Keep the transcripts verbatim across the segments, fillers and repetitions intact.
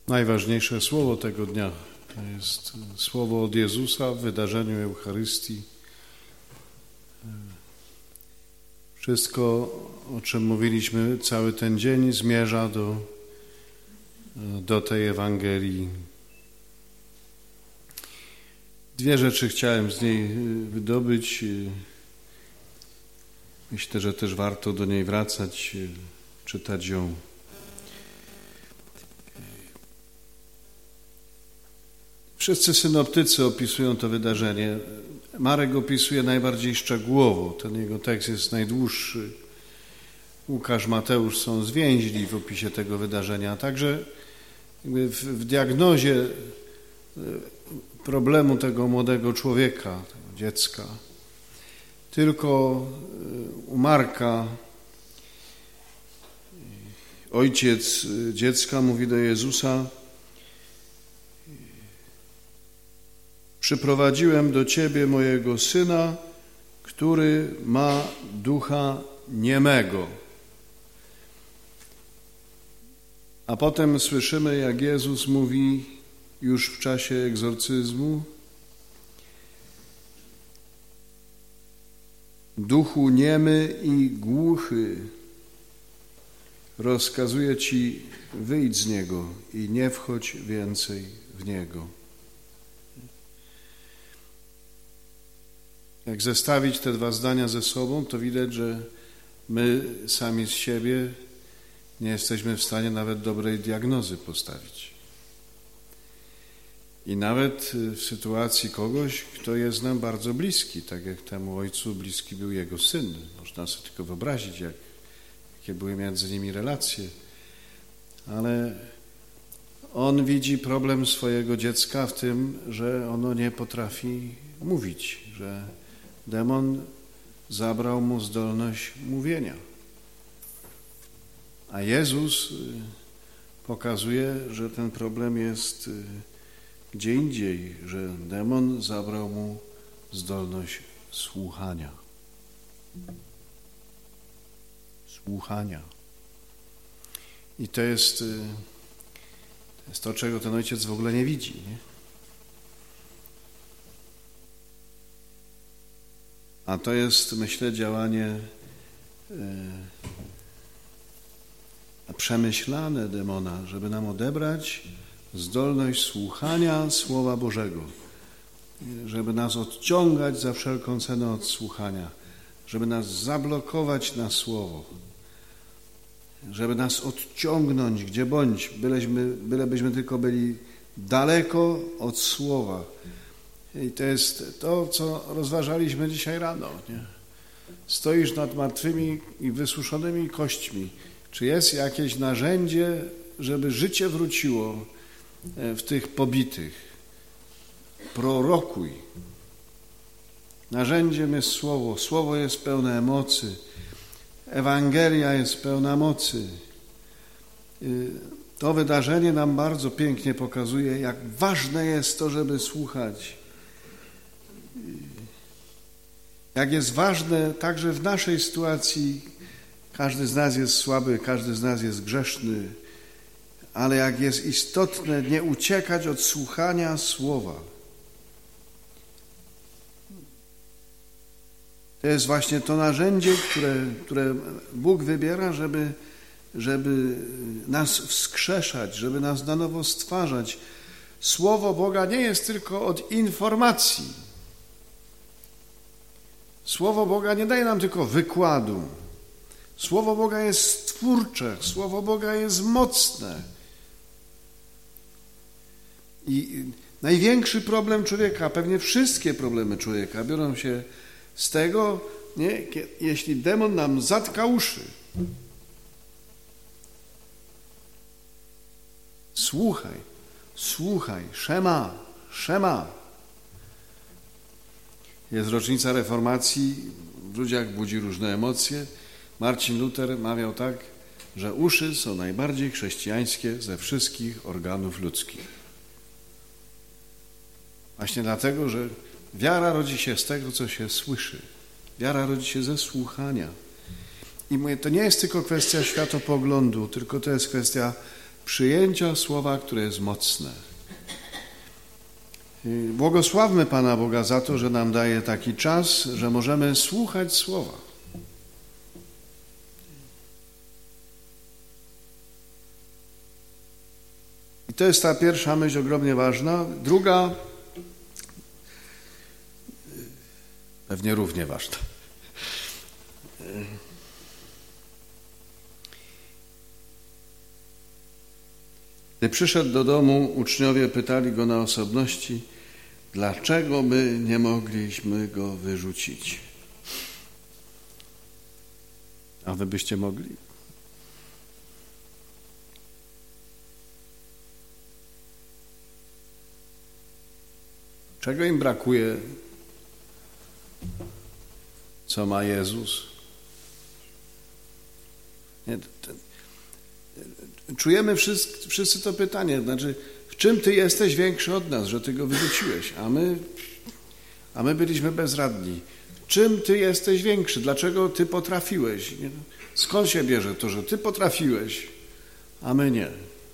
Najważniejsze słowo tego dnia to jest słowo od Jezusa w wydarzeniu Eucharystii. Wszystko, o czym mówiliśmy cały ten dzień, zmierza do, do tej Ewangelii. Dwie rzeczy chciałem z niej wydobyć. Myślę, że też warto do niej wracać, czytać ją. Wszyscy synoptycy opisują to wydarzenie. Marek opisuje najbardziej szczegółowo. Ten jego tekst jest najdłuższy. Łukasz, Mateusz są zwięźli w opisie tego wydarzenia. Także jakby w, w diagnozie problemu tego młodego człowieka, tego dziecka. Tylko u Marka ojciec dziecka mówi do Jezusa: przyprowadziłem do Ciebie mojego syna, który ma ducha niemego. A potem słyszymy, jak Jezus mówi już w czasie egzorcyzmu: duchu niemy i głuchy, rozkazuję Ci, wyjdź z niego i nie wchodź więcej w niego. Jak zestawić te dwa zdania ze sobą, to widać, że my sami z siebie nie jesteśmy w stanie nawet dobrej diagnozy postawić. I nawet w sytuacji kogoś, kto jest nam bardzo bliski, tak jak temu ojcu bliski był jego syn. Można sobie tylko wyobrazić, jak, jakie były między nimi relacje. Ale on widzi problem swojego dziecka w tym, że ono nie potrafi mówić, że demon zabrał mu zdolność mówienia. A Jezus pokazuje, że ten problem jest gdzie indziej, że demon zabrał mu zdolność słuchania. Słuchania. I to jest, to jest to, czego ten ojciec w ogóle nie widzi, nie? A to jest, myślę, działanie e, przemyślane demona, żeby nam odebrać zdolność słuchania Słowa Bożego, żeby nas odciągać za wszelką cenę od słuchania, żeby nas zablokować na Słowo, żeby nas odciągnąć gdzie bądź, byleśmy, bylebyśmy tylko byli daleko od Słowa. I to jest to, co rozważaliśmy dzisiaj rano. Nie? Stoisz nad martwymi i wysuszonymi kośćmi. Czy jest jakieś narzędzie, żeby życie wróciło w tych pobitych? Prorokuj. Narzędziem jest Słowo. Słowo jest pełne mocy. Ewangelia jest pełna mocy. To wydarzenie nam bardzo pięknie pokazuje, jak ważne jest to, żeby słuchać. Jak jest ważne także w naszej sytuacji, każdy z nas jest słaby, każdy z nas jest grzeszny, ale jak jest istotne nie uciekać od słuchania Słowa. To jest właśnie to narzędzie, które, które Bóg wybiera, żeby, żeby nas wskrzeszać, żeby nas na nowo stwarzać. Słowo Boga nie jest tylko od informacji. Słowo Boga nie daje nam tylko wykładu. Słowo Boga jest twórcze, Słowo Boga jest mocne. I największy problem człowieka, pewnie wszystkie problemy człowieka biorą się z tego, nie, jeśli demon nam zatka uszy. Słuchaj, słuchaj, szema, szema. Jest rocznica reformacji, w ludziach budzi różne emocje. Marcin Luter mawiał tak, że uszy są najbardziej chrześcijańskie ze wszystkich organów ludzkich. Właśnie dlatego, że wiara rodzi się z tego, co się słyszy. Wiara rodzi się ze słuchania. I mówię, to nie jest tylko kwestia światopoglądu, tylko to jest kwestia przyjęcia słowa, które jest mocne. Błogosławmy Pana Boga za to, że nam daje taki czas, że możemy słuchać słowa. I to jest ta pierwsza myśl ogromnie ważna. Druga, pewnie równie ważna. Gdy przyszedł do domu, uczniowie pytali go na osobności, dlaczego my nie mogliśmy go wyrzucić? A wy byście mogli? Czego im brakuje? Co ma Jezus? Nie, ten, czujemy wszyscy, wszyscy to pytanie, znaczy, w czym Ty jesteś większy od nas, że Ty go wyrzuciłeś, a my, a my byliśmy bezradni. Czym Ty jesteś większy? Dlaczego Ty potrafiłeś? Skąd się bierze to, że Ty potrafiłeś, a my nie?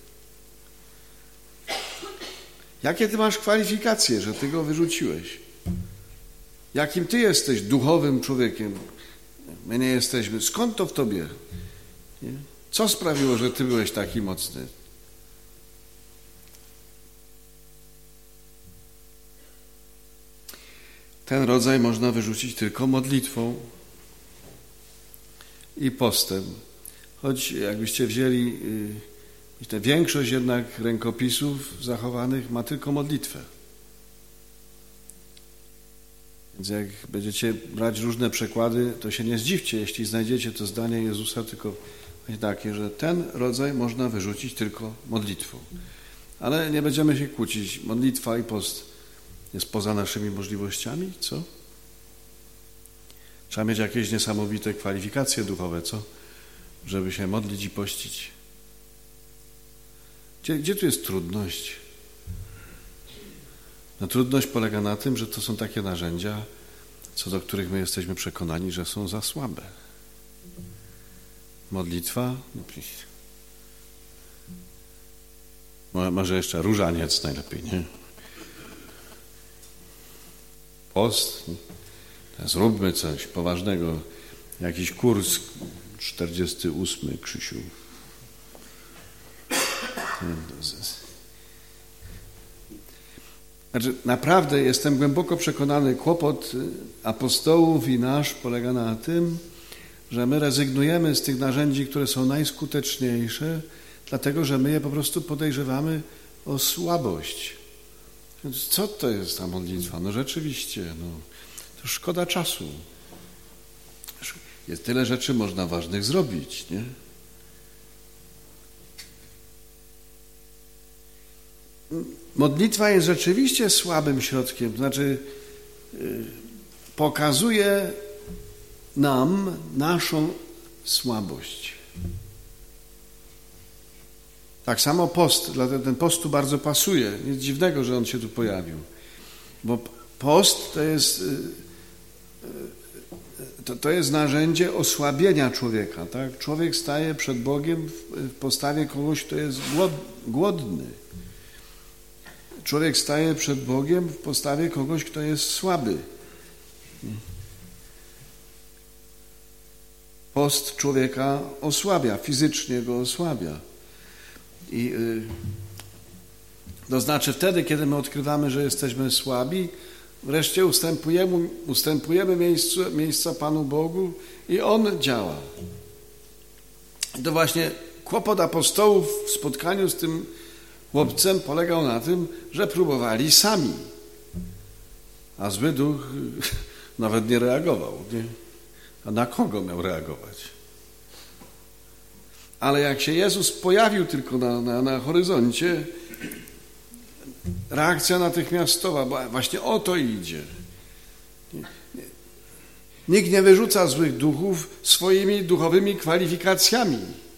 Jakie Ty masz kwalifikacje, że Ty go wyrzuciłeś? Jakim Ty jesteś duchowym człowiekiem? My nie jesteśmy. Skąd to w Tobie? Nie? Co sprawiło, że Ty byłeś taki mocny? Ten rodzaj można wyrzucić tylko modlitwą i postem. Choć jakbyście wzięli, yy, większość jednak rękopisów zachowanych ma tylko modlitwę. Więc jak będziecie brać różne przekłady, to się nie zdziwcie, jeśli znajdziecie to zdanie Jezusa tylko takie, że ten rodzaj można wyrzucić tylko modlitwą. Ale nie będziemy się kłócić. Modlitwa i post jest poza naszymi możliwościami, co? Trzeba mieć jakieś niesamowite kwalifikacje duchowe, co? Żeby się modlić i pościć. Gdzie, gdzie tu jest trudność? No, trudność polega na tym, że to są takie narzędzia, co do których my jesteśmy przekonani, że są za słabe. Modlitwa, może jeszcze różaniec najlepiej, nie? Post, zróbmy coś poważnego, jakiś kurs czterdziesty ósmy, Krzysiu. Znaczy, naprawdę jestem głęboko przekonany, kłopot apostołów i nasz polega na tym, że my rezygnujemy z tych narzędzi, które są najskuteczniejsze, dlatego że my je po prostu podejrzewamy o słabość. Więc co to jest ta modlitwa? No rzeczywiście, no, to szkoda czasu. Jest tyle rzeczy można ważnych zrobić, nie? Modlitwa jest rzeczywiście słabym środkiem, to znaczy yy, pokazuje nam naszą słabość. Tak samo post, dlatego ten post tu bardzo pasuje. Nic dziwnego, że on się tu pojawił. Bo post to jest, to, to jest narzędzie osłabienia człowieka. Tak? Człowiek staje przed Bogiem w postawie kogoś, kto jest głodny. Człowiek staje przed Bogiem w postawie kogoś, kto jest słaby. Post człowieka osłabia, fizycznie go osłabia. I yy, to znaczy wtedy, kiedy my odkrywamy, że jesteśmy słabi, wreszcie ustępujemy, ustępujemy miejscu, miejsca Panu Bogu i On działa. I to właśnie kłopot apostołów w spotkaniu z tym chłopcem polegał na tym, że próbowali sami. A zły duch nawet nie reagował. Nie? A na kogo miał reagować? Ale jak się Jezus pojawił tylko na, na, na horyzoncie, reakcja natychmiastowa, bo właśnie o to idzie. Nie, nie. Nikt nie wyrzuca złych duchów swoimi duchowymi kwalifikacjami.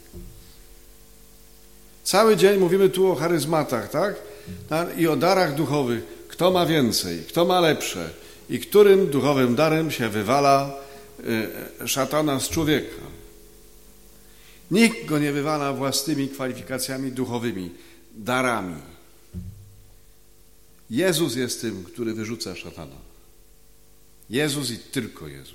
Cały dzień mówimy tu o charyzmatach, tak? I o darach duchowych. Kto ma więcej, kto ma lepsze i którym duchowym darem się wywala szatana z człowieka. Nikt go nie wywala własnymi kwalifikacjami duchowymi, darami. Jezus jest tym, który wyrzuca szatana. Jezus i tylko Jezus.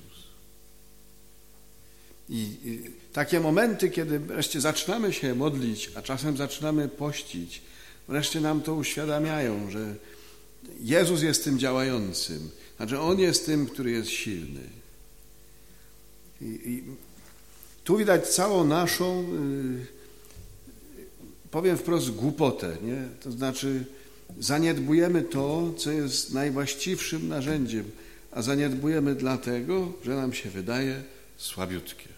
I, I takie momenty, kiedy wreszcie zaczynamy się modlić, a czasem zaczynamy pościć, wreszcie nam to uświadamiają, że Jezus jest tym działającym. Znaczy On jest tym, który jest silny. I, i tu widać całą naszą, yy, powiem wprost, głupotę. Nie? To znaczy zaniedbujemy to, co jest najwłaściwszym narzędziem, a zaniedbujemy dlatego, że nam się wydaje słabiutkie.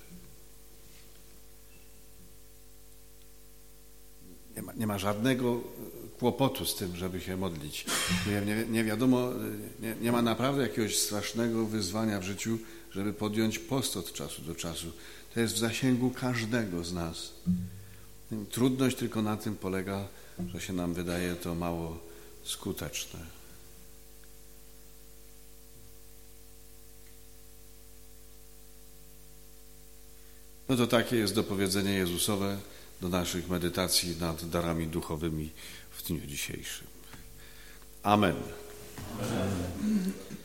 Nie ma, nie ma żadnego kłopotu z tym, żeby się modlić. Nie, nie, nie wiadomo, nie, nie ma naprawdę jakiegoś strasznego wyzwania w życiu, żeby podjąć post od czasu do czasu. To jest w zasięgu każdego z nas. Trudność tylko na tym polega, że się nam wydaje to mało skuteczne. No to takie jest dopowiedzenie Jezusowe do naszych medytacji nad darami duchowymi w dniu dzisiejszym. Amen. Amen.